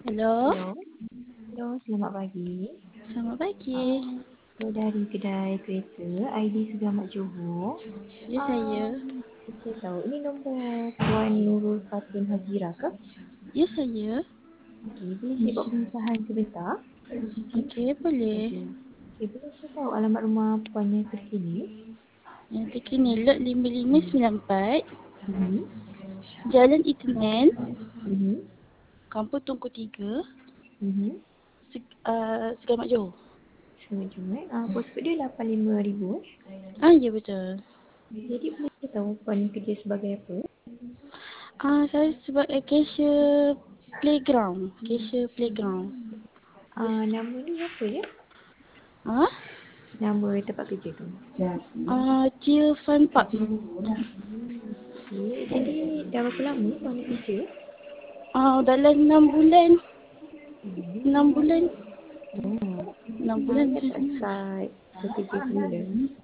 Hello, Hello. Hello, selamat pagi. selamat pagi. Dari kedai kereta ID Segamat Johor. Ya saya. Saya tahu ini nombor Puan Nurul Fatin Hazira ke? Ya saya. Okey, boleh saya buat pengesahan sebentar? Okey, boleh. Boleh saya tahu alamat rumah puan yang terkini? Yang terkini lot 5594, Mhm. Jalan Itinan, Mhm. Kampung Tunku 3, Mhm. Segamat Johor. Cuma postcode dia 85000. Ya betul. Jadi boleh saya tahu puan kerja sebagai apa? Saya sebagai cashier playground. Cashier playground. Nama dia apa ya? Ah, Nama tempat kerja tu. Chill Fun Park. Okey, jadi dah berapa lama puan ni kerja? Dalam 6 bulan. 6 bulan. Oh, 6 bulan ingat macam tak ni. start bekerja bila?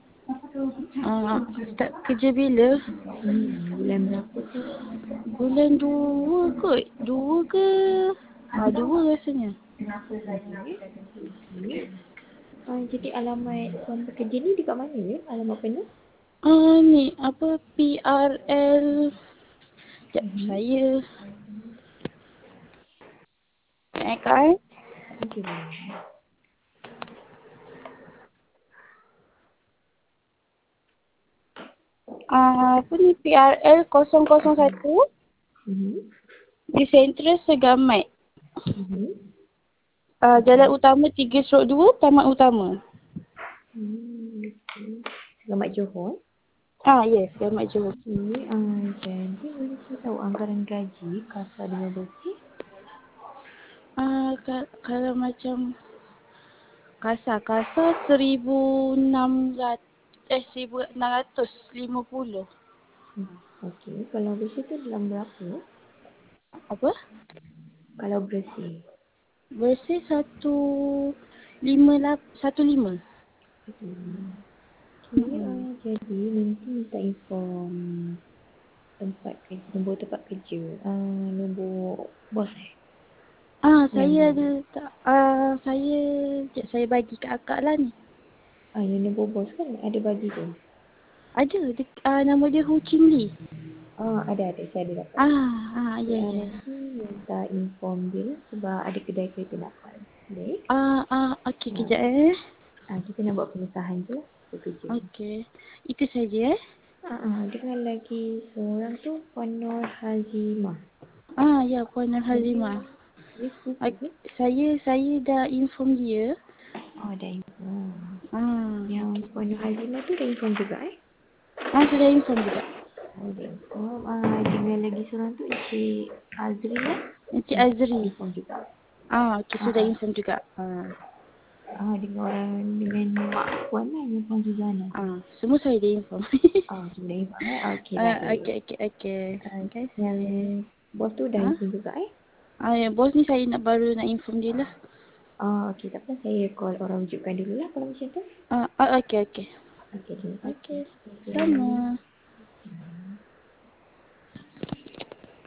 Start kerja bila? Bulan berapa tu? Bulan 2 kot. 2 ke? 2 rasanya. Okey. Jadi alamat puan bekerja ni dekat mana ya? Alamat penuh? Ni apa PRL. Sekejap saya kan. Okey, boleh. Apa ni PRL 001 Mhm. di Sentral Segamat. Mhm. Jalan Okey. utama 3/2 Taman Utama. Okey. Selamat Johor. Yes, Segamat Johor. Okey, jadi boleh saya tahu anggaran gaji kasar dengan bersih? Kalau macam kasar 1600 1650. Okey, kalau bersih tu dalam berapa? Apa? Kalau bersih. Bersih 15. Okey, jadi nanti minta inform tempat kerja, nombor tempat kerja. Nombor bos yang Saya ada tak saya sekejap saya bagi kat akak lah ni. yang nombor bos kan ada bagi tu. Ada nama dia Hu Chin Lee. Ada saya ada dapat. Okey, Ya ya. nanti minta inform dia lah sebab ada kedai kereta nak call. Boleh? Okey Ah, kejap kita nak buat pengesahan je lah bekerja. Okey. Itu saja Dengan lagi seorang tu Puan Nur Hazimah. Ya Puan Nur Hazimah. Dia sepupu ke? Saya dah inform dia. Dah inform. Ah, Yang okey. Puan Nur Hazimah tu dah inform juga Sudah inform juga. Dah inform. Dengan lagi seorang tu Encik Azrina. Encik Dah Azri. inform juga. Okey sudah inform juga. Dengan orang dengan mak Puan lah yang Puan Suzana. Semua saya dah inform. Sudah inform Okey, baik. Okey. Terima Yang kasih. bos tu dah inform juga Ya, bos ni saya baru nak inform dia lah. Okey, tak apa. Saya call orang rujukkan dulu lah kalau macam tu. Okey. Okey, terima Okey, kasih. sama.